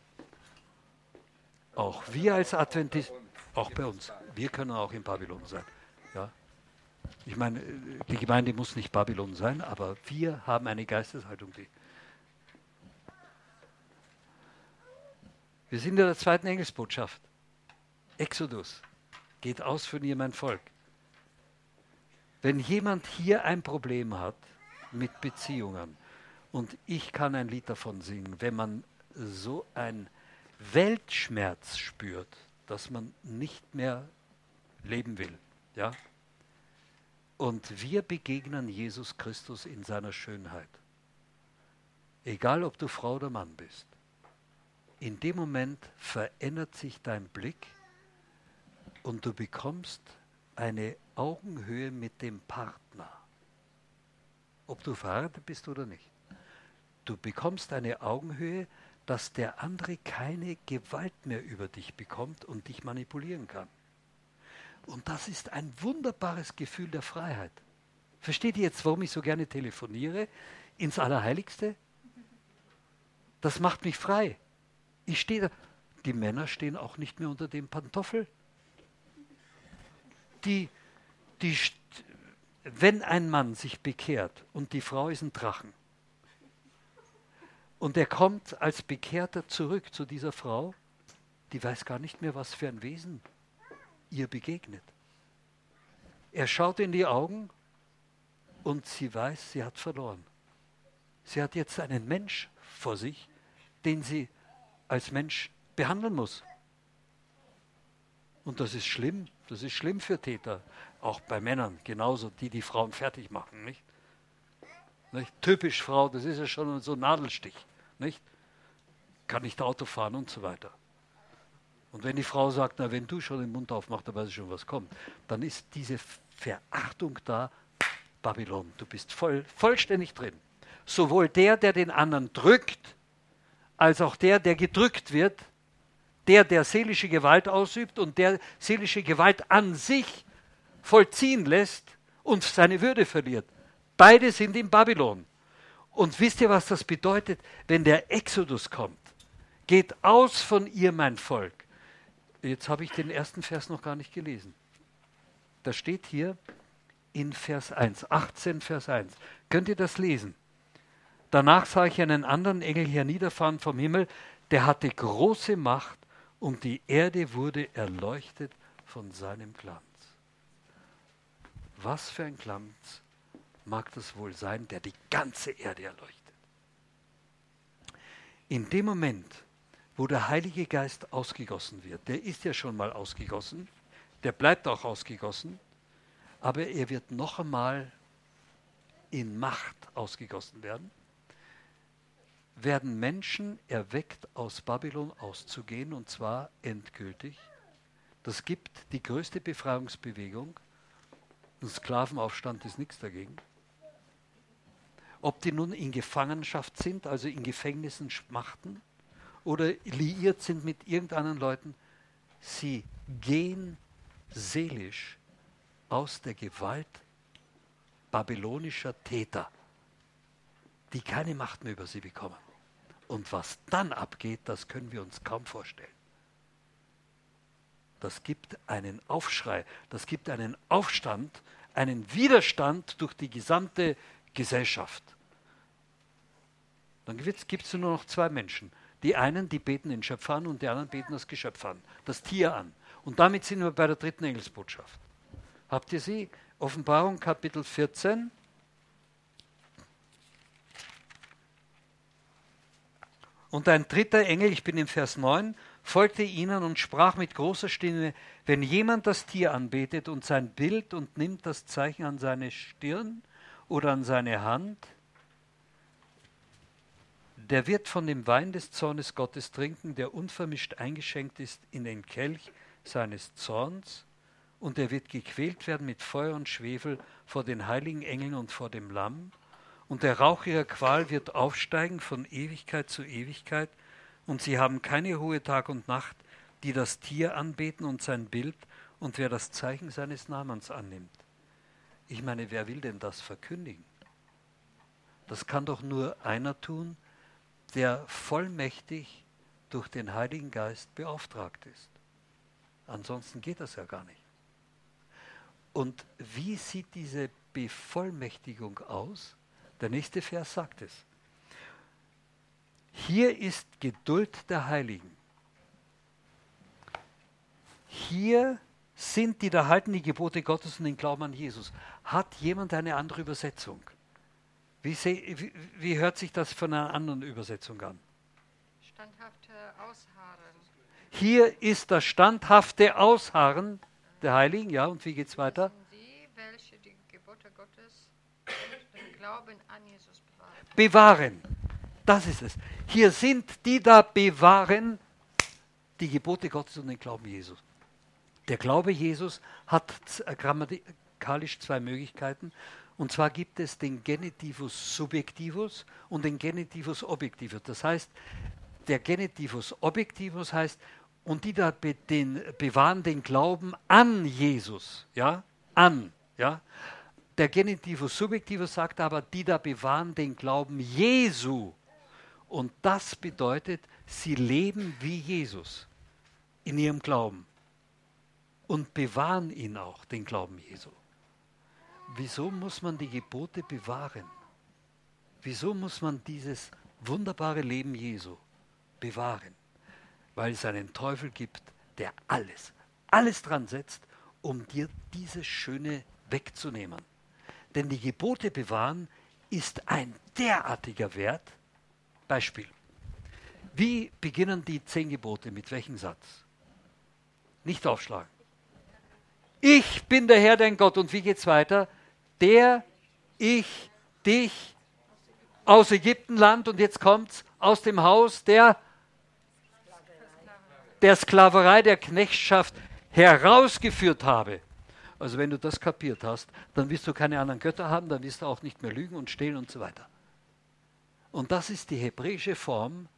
Speaker 1: Auch wir als Adventisten, auch bei uns, wir können auch in Babylon sein. Ja? Ich meine, die Gemeinde muss nicht Babylon sein, aber wir haben eine Geisteshaltung. Die wir sind in der zweiten Engelsbotschaft. Exodus. Geht aus von ihr, mein Volk. Wenn jemand hier ein Problem hat mit Beziehungen, und ich kann ein Lied davon singen, wenn man so ein Weltschmerz spürt, dass man nicht mehr leben will, ja? Und wir begegnen Jesus Christus in seiner Schönheit. Egal, ob du Frau oder Mann bist. In dem Moment verändert sich dein Blick und du bekommst eine Augenhöhe mit dem Partner. Ob du verheiratet bist oder nicht. Du bekommst eine Augenhöhe, dass der andere keine Gewalt mehr über dich bekommt und dich manipulieren kann. Und das ist ein wunderbares Gefühl der Freiheit. Versteht ihr jetzt, warum ich so gerne telefoniere ins Allerheiligste? Das macht mich frei. Ich stehe da. Die Männer stehen auch nicht mehr unter dem Pantoffel. Die, die, wenn ein Mann sich bekehrt und die Frau ist ein Drachen und er kommt als Bekehrter zurück zu dieser Frau, die weiß gar nicht mehr, was für ein Wesen ihr begegnet. Er schaut in die Augen und sie weiß, sie hat verloren. Sie hat jetzt einen Mensch vor sich, den sie als Mensch behandeln muss. Und das ist schlimm. Das ist schlimm für Täter. Auch bei Männern genauso, die die Frauen fertig machen. Nicht? Nicht? Typisch Frau, das ist ja schon so ein Nadelstich. Nicht? Kann nicht Auto fahren und so weiter. Und wenn die Frau sagt, na, wenn du schon den Mund aufmachst, dann weiß ich schon, was kommt, dann ist diese Verachtung da, Babylon, du bist voll, vollständig drin. Sowohl der, der den anderen drückt, als auch der, der gedrückt wird, der, der seelische Gewalt ausübt und der seelische Gewalt an sich vollziehen lässt und seine Würde verliert. Beide sind in Babylon. Und wisst ihr, was das bedeutet, wenn der Exodus kommt? Geht aus von ihr, mein Volk. Jetzt habe ich den ersten Vers noch gar nicht gelesen. Da steht hier in Vers eins, achtzehn Vers eins. Könnt ihr das lesen? Danach sah ich einen anderen Engel herniederfahren vom Himmel, der hatte große Macht und die Erde wurde erleuchtet von seinem Glanz. Was für ein Glanz mag das wohl sein, der die ganze Erde erleuchtet? In dem Moment, wo der Heilige Geist ausgegossen wird, der ist ja schon mal ausgegossen, der bleibt auch ausgegossen, aber er wird noch einmal in Macht ausgegossen werden, werden Menschen erweckt, aus Babylon auszugehen, und zwar endgültig. Das gibt die größte Befreiungsbewegung. Ein Sklavenaufstand ist nichts dagegen. Ob die nun in Gefangenschaft sind, also in Gefängnissen schmachten, oder liiert sind mit irgendeinen Leuten, sie gehen seelisch aus der Gewalt babylonischer Täter, die keine Macht mehr über sie bekommen. Und was dann abgeht, das können wir uns kaum vorstellen. Das gibt einen Aufschrei, das gibt einen Aufstand, einen Widerstand durch die gesamte Gesellschaft. Dann gibt es nur noch zwei Menschen. Die einen, die beten den Schöpfer an, und die anderen beten das Geschöpf an, das Tier an. Und damit sind wir bei der dritten Engelsbotschaft. Habt ihr sie? Offenbarung Kapitel vierzehn. Und ein dritter Engel, ich bin im Vers neun, folgte ihnen und sprach mit großer Stimme: Wenn jemand das Tier anbetet und sein Bild und nimmt das Zeichen an seine Stirn oder an seine Hand, der wird von dem Wein des Zornes Gottes trinken, der unvermischt eingeschenkt ist in den Kelch seines Zorns, und er wird gequält werden mit Feuer und Schwefel vor den heiligen Engeln und vor dem Lamm. Und der Rauch ihrer Qual wird aufsteigen von Ewigkeit zu Ewigkeit, und sie haben keine Ruhe Tag und Nacht, die das Tier anbeten und sein Bild, und wer das Zeichen seines Namens annimmt. Ich meine, wer will denn das verkündigen? Das kann doch nur einer tun, der vollmächtig durch den Heiligen Geist beauftragt ist. Ansonsten geht das ja gar nicht. Und wie sieht diese Bevollmächtigung aus? Der nächste Vers sagt es. Hier ist Geduld der Heiligen. Hier sind die, da halten die Gebote Gottes und den Glauben an Jesus. Hat jemand eine andere Übersetzung? Wie, se, wie, wie hört sich das von einer anderen Übersetzung an?
Speaker 5: Standhafte Ausharren.
Speaker 1: Hier ist das standhafte Ausharren der Heiligen. Ja, und wie geht es weiter?
Speaker 5: Das sind die, welche die Gebote Gottes und den Glauben an Jesus bewahren.
Speaker 1: Bewahren. Das ist es. Hier sind die da bewahren die Gebote Gottes und den Glauben Jesus. Der Glaube Jesus hat grammatikalisch zwei Möglichkeiten. Und zwar gibt es den Genitivus Subjektivus und den Genitivus Objektivus. Das heißt, der Genitivus Objektivus heißt, und die da be den, bewahren den Glauben an Jesus, ja, an, ja. Der Genitivus Subjektivus sagt aber, die da bewahren den Glauben Jesu. Und das bedeutet, sie leben wie Jesus in ihrem Glauben und bewahren ihn auch, den Glauben Jesu. Wieso muss man die Gebote bewahren? Wieso muss man dieses wunderbare Leben Jesu bewahren? Weil es einen Teufel gibt, der alles, alles dran setzt, um dir dieses Schöne wegzunehmen. Denn die Gebote bewahren ist ein derartiger Wert. Beispiel. Wie beginnen die zehn Gebote? Mit welchem Satz? Nicht aufschlagen. Ich bin der Herr, dein Gott. Und wie geht es weiter? Der, ich, dich aus Ägyptenland, und jetzt kommt's, aus dem Haus der, der Sklaverei, der Knechtschaft herausgeführt habe. Also wenn du das kapiert hast, dann wirst du keine anderen Götter haben, dann wirst du auch nicht mehr lügen und stehlen und so weiter. Und das ist die hebräische Form,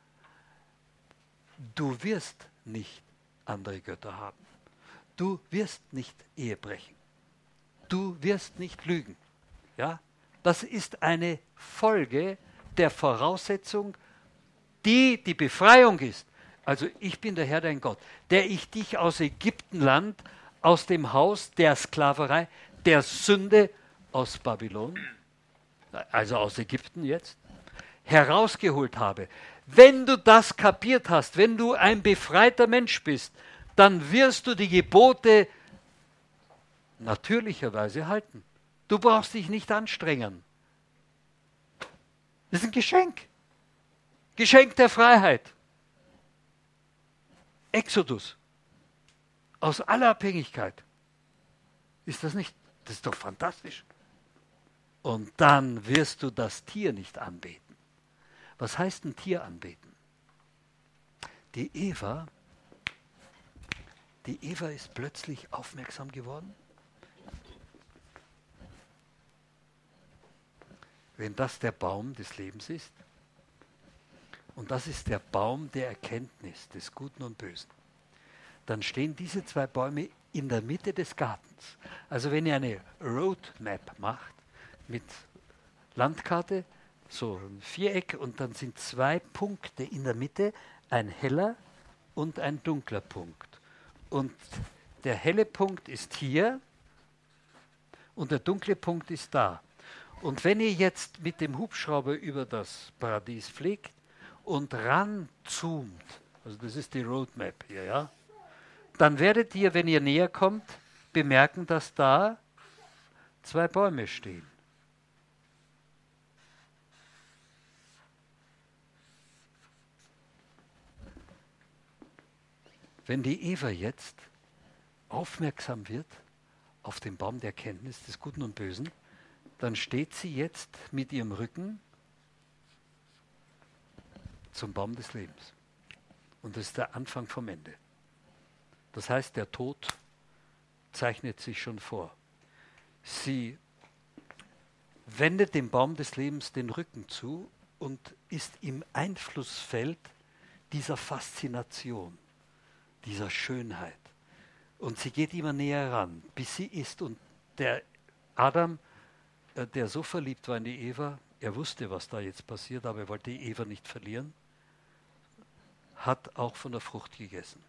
Speaker 1: du wirst nicht andere Götter haben. Du wirst nicht Ehe brechen. Du wirst nicht lügen. Ja? Das ist eine Folge der Voraussetzung, die die Befreiung ist. Also ich bin der Herr, dein Gott, der ich dich aus Ägyptenland, aus dem Haus der Sklaverei, der Sünde aus Babylon, also aus Ägypten jetzt, herausgeholt habe. Wenn du das kapiert hast, wenn du ein befreiter Mensch bist, dann wirst du die Gebote natürlicherweise halten. Du brauchst dich nicht anstrengen. Das ist ein Geschenk. Geschenk der Freiheit. Exodus. Aus aller Abhängigkeit. Ist das nicht? Das ist doch fantastisch. Und dann wirst du das Tier nicht anbeten. Was heißt ein Tier anbeten? Die Eva, die Eva ist plötzlich aufmerksam geworden. Wenn das der Baum des Lebens ist, und das ist der Baum der Erkenntnis des Guten und Bösen, dann stehen diese zwei Bäume in der Mitte des Gartens. Also wenn ihr eine Roadmap macht mit Landkarte, so ein Viereck, und dann sind zwei Punkte in der Mitte, ein heller und ein dunkler Punkt. Und der helle Punkt ist hier und der dunkle Punkt ist da. Und wenn ihr jetzt mit dem Hubschrauber über das Paradies fliegt und ranzoomt, also das ist die Roadmap hier, ja, dann werdet ihr, wenn ihr näher kommt, bemerken, dass da zwei Bäume stehen. Wenn die Eva jetzt aufmerksam wird auf den Baum der Erkenntnis des Guten und Bösen, dann steht sie jetzt mit ihrem Rücken zum Baum des Lebens. Und das ist der Anfang vom Ende. Das heißt, der Tod zeichnet sich schon vor. Sie wendet dem Baum des Lebens den Rücken zu und ist im Einflussfeld dieser Faszination, dieser Schönheit. Und sie geht immer näher ran, bis sie ist. Und der Adam, äh, der so verliebt war in die Eva, er wusste, was da jetzt passiert, aber er wollte die Eva nicht verlieren, hat auch von der Frucht gegessen.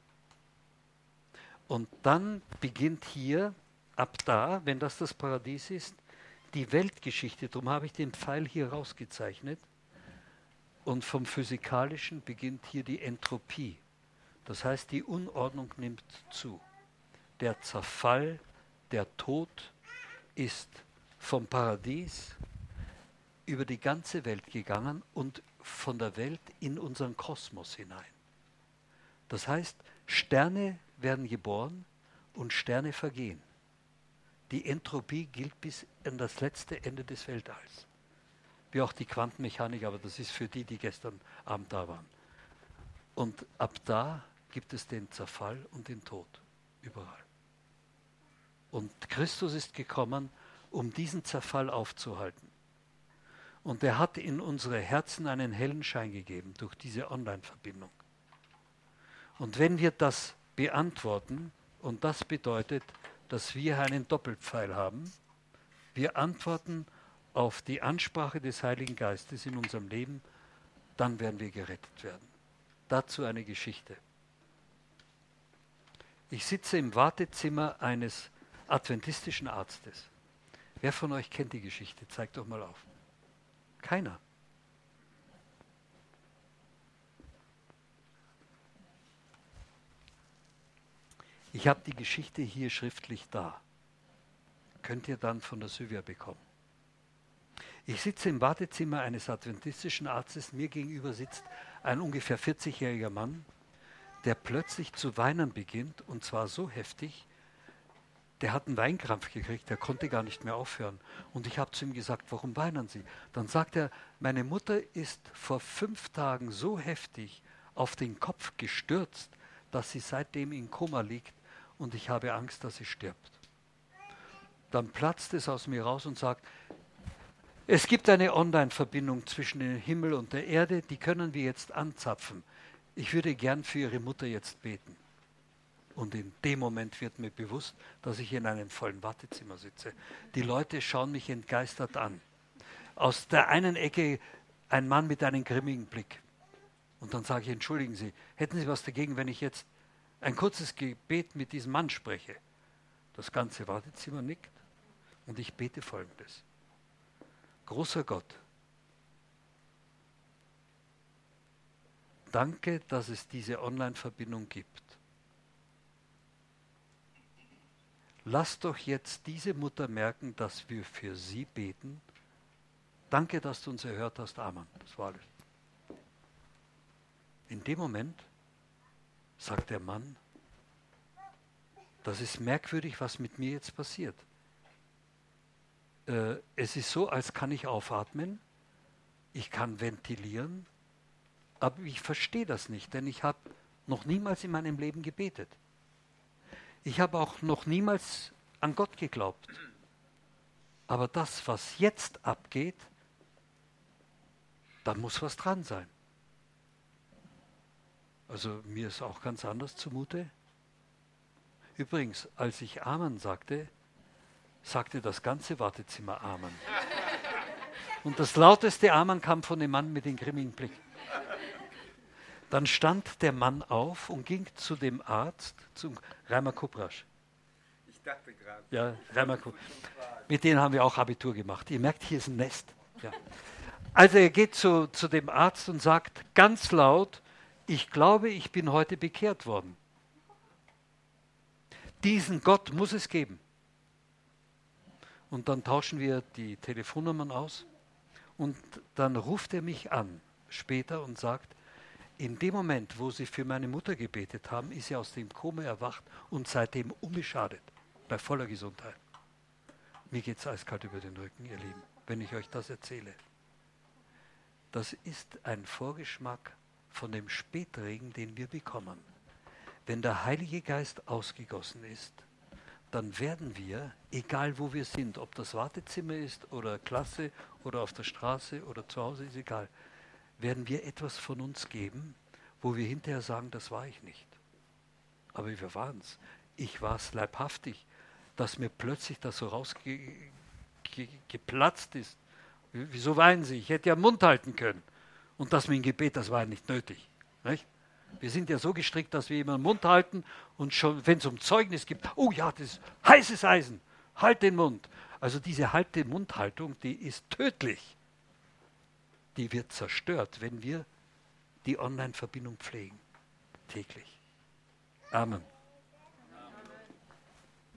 Speaker 1: Und dann beginnt hier, ab da, wenn das das Paradies ist, die Weltgeschichte. Darum habe ich den Pfeil hier rausgezeichnet. Und vom Physikalischen beginnt hier die Entropie. Das heißt, die Unordnung nimmt zu. Der Zerfall, der Tod ist vom Paradies über die ganze Welt gegangen und von der Welt in unseren Kosmos hinein. Das heißt, Sterne werden geboren und Sterne vergehen. Die Entropie gilt bis an das letzte Ende des Weltalls. Wie auch die Quantenmechanik, aber das ist für die, die gestern Abend da waren. Und ab da gibt es den Zerfall und den Tod überall. Und Christus ist gekommen, um diesen Zerfall aufzuhalten. Und er hat in unsere Herzen einen hellen Schein gegeben durch diese Online-Verbindung. Und wenn wir das beantworten, und das bedeutet, dass wir einen Doppelpfeil haben, wir antworten auf die Ansprache des Heiligen Geistes in unserem Leben, dann werden wir gerettet werden. Dazu eine Geschichte. Ich sitze im Wartezimmer eines adventistischen Arztes. Wer von euch kennt die Geschichte? Zeigt doch mal auf. Keiner. Ich habe die Geschichte hier schriftlich da. Könnt ihr dann von der Sylvia bekommen. Ich sitze im Wartezimmer eines adventistischen Arztes. Mir gegenüber sitzt ein ungefähr vierzigjähriger Mann, der plötzlich zu weinen beginnt, und zwar so heftig, der hat einen Weinkrampf gekriegt, der konnte gar nicht mehr aufhören. Und ich habe zu ihm gesagt, warum weinen Sie? Dann sagt er, meine Mutter ist vor fünf Tagen so heftig auf den Kopf gestürzt, dass sie seitdem in Koma liegt und ich habe Angst, dass sie stirbt. Dann platzt es aus mir raus und sagt, es gibt eine Online-Verbindung zwischen dem Himmel und der Erde, die können wir jetzt anzapfen. Ich würde gern für Ihre Mutter jetzt beten. Und in dem Moment wird mir bewusst, dass ich in einem vollen Wartezimmer sitze. Die Leute schauen mich entgeistert an. Aus der einen Ecke ein Mann mit einem grimmigen Blick. Und dann sage ich, entschuldigen Sie, hätten Sie was dagegen, wenn ich jetzt ein kurzes Gebet mit diesem Mann spreche? Das ganze Wartezimmer nickt und ich bete Folgendes. Großer Gott, danke, dass es diese Online-Verbindung gibt. Lass doch jetzt diese Mutter merken, dass wir für sie beten. Danke, dass du uns erhört hast. Amen. Das war alles. In dem Moment sagt der Mann, das ist merkwürdig, was mit mir jetzt passiert. Äh, es ist so, als kann ich aufatmen, ich kann ventilieren, aber ich verstehe das nicht, denn ich habe noch niemals in meinem Leben gebetet. Ich habe auch noch niemals an Gott geglaubt. Aber das, was jetzt abgeht, da muss was dran sein. Also mir ist auch ganz anders zumute. Übrigens, als ich Amen sagte, sagte das ganze Wartezimmer Amen. Und das lauteste Amen kam von dem Mann mit dem grimmigen Blick. Dann stand der Mann auf und ging zu dem Arzt, zum Reimer Kuprasch.
Speaker 3: Ich dachte gerade.
Speaker 1: Ja, Reimer Kuprasch. Mit denen haben wir auch Abitur gemacht. Ihr merkt, hier ist ein Nest. Ja. Also er geht zu, zu dem Arzt und sagt ganz laut, ich glaube, ich bin heute bekehrt worden. Diesen Gott muss es geben. Und dann tauschen wir die Telefonnummern aus und dann ruft er mich an später und sagt, in dem Moment, wo Sie für meine Mutter gebetet haben, ist sie aus dem Koma erwacht und seitdem unbeschadet, bei voller Gesundheit. Mir geht es eiskalt über den Rücken, ihr Lieben, wenn ich euch das erzähle. Das ist ein Vorgeschmack von dem Spätregen, den wir bekommen. Wenn der Heilige Geist ausgegossen ist, dann werden wir, egal wo wir sind, ob das Wartezimmer ist oder Klasse oder auf der Straße oder zu Hause, ist egal, werden wir etwas von uns geben, wo wir hinterher sagen, das war ich nicht. Aber wir waren es. Ich war es leibhaftig, dass mir plötzlich das so rausgeplatzt ist. Wieso weinen Sie? Ich hätte ja den Mund halten können. Und das mit dem Gebet, das war ja nicht nötig. Nicht? Wir sind ja so gestrickt, dass wir immer den Mund halten und schon, wenn es um Zeugnis gibt, oh ja, das ist heißes Eisen, halt den Mund. Also diese Halt-den-Mund-Haltung, die ist tödlich. Die wird zerstört, wenn wir die Online-Verbindung pflegen. Täglich. Amen.